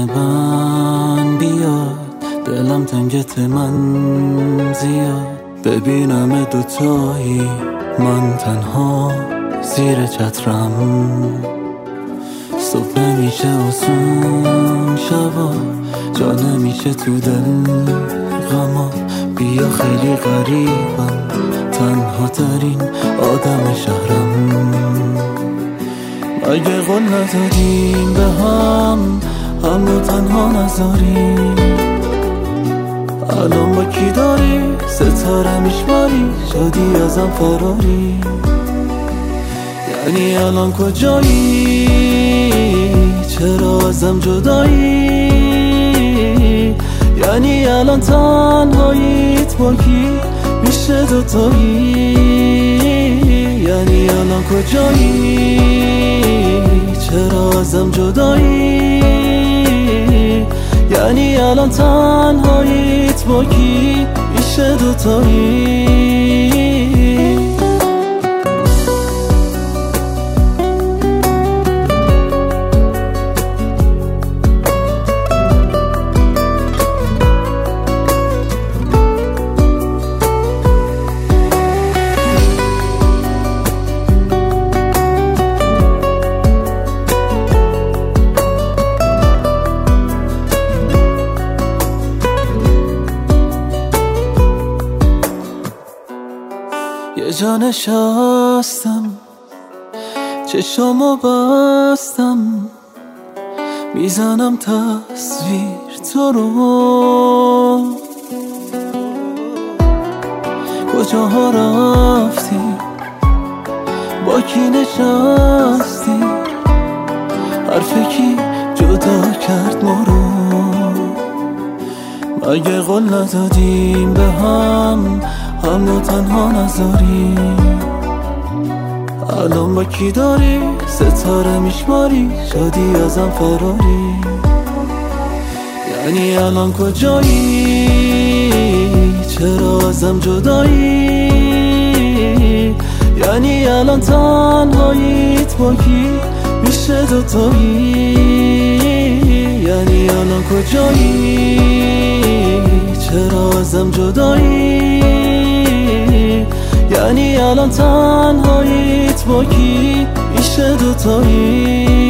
من بیاد، دلم تنگت من زیاد، ببینم دوتایی من تنها زیر چترم. صبح نمیشه آسون شبا، جا نمیشه تو دل غما. بیا خیلی غریبم، تنها ترین آدم شهرم. مگه قول ندادیم به هم رو تنها نذاریم؟ الان با کی داری ستاره میشماری، شدی ازم فراری؟ یعنی الان کجایی؟ چرا ازم جدایی؟ یعنی الان تنهاییت با کی میشه دوتایی؟ یعنی الان کجایی؟ چرا ازم جدایی؟ یعنی الان تنهاییت با کی میشه دوتایی؟ یه جا نشستم، چشامو بستم، میزنم تصویر تو رو. کجاها رفتی؟ با کی نشستی؟ حرف کی جدا کرد ما رو؟ مگه قول ندادیم به هم رو تنها نذاریم؟ الان با کی داری ستاره میشماری، شدی ازم فراری؟ یعنی الان کجایی؟ چرا ازم جدایی؟ یعنی الان تنهاییت با کی میشه دوتایی؟ یعنی الان کجایی؟ چرا ازم جدایی؟ یعنی الان تنهاییت با کی میشه دوتایی؟